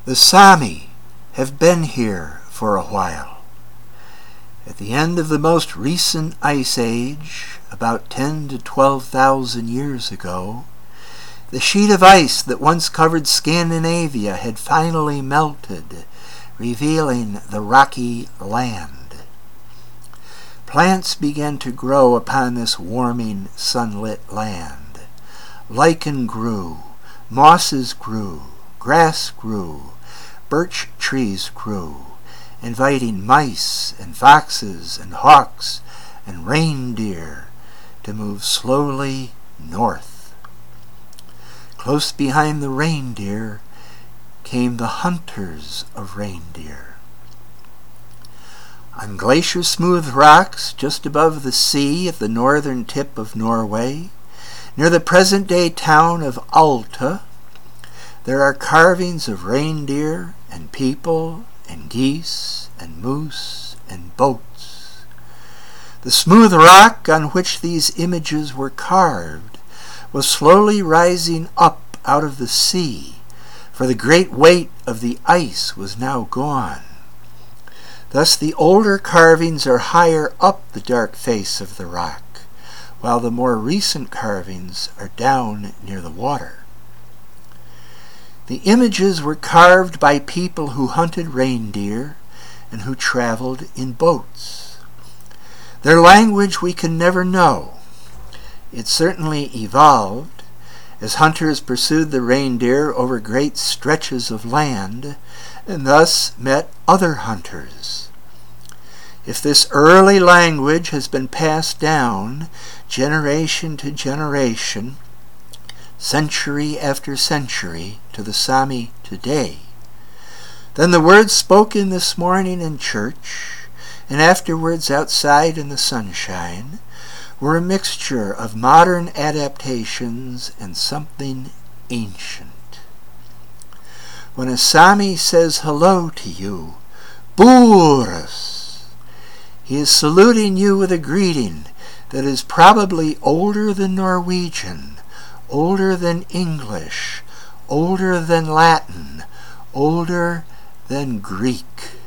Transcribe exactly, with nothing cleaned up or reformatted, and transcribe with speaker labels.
Speaker 1: The Sami have been here for a while. At the end of the most recent ice age, about ten to twelve thousand years ago, the sheet of ice that once covered Scandinavia had finally melted, revealing the rocky land. Plants began to grow upon this warming, sunlit land. Lichen grew, mosses grew, grass grew, birch trees grew, inviting mice and foxes and hawks and reindeer to move slowly north. Close behind the reindeer came the hunters of reindeer. On glacier-smooth rocks just above the sea at the northern tip of Norway, near the present-day town of Alta, there are carvings of reindeer and people and geese and moose and boats. The smooth rock on which these images were carved was slowly rising up out of the sea, for the great weight of the ice was now gone. Thus the older carvings are higher up the dark face of the rock, while the more recent carvings are down near the water. The images were carved by people who hunted reindeer and who traveled in boats. Their language we can never know. It certainly evolved as hunters pursued the reindeer over great stretches of land and thus met other hunters. If this early language has been passed down generation to generation, century after century, to the Sami today, then the words spoken this morning in church and afterwards outside in the sunshine were a mixture of modern adaptations and something ancient. When a Sami says hello to you, Buurus, he is saluting you with a greeting that is probably older than Norwegian, older than English, older than Latin, older than Greek.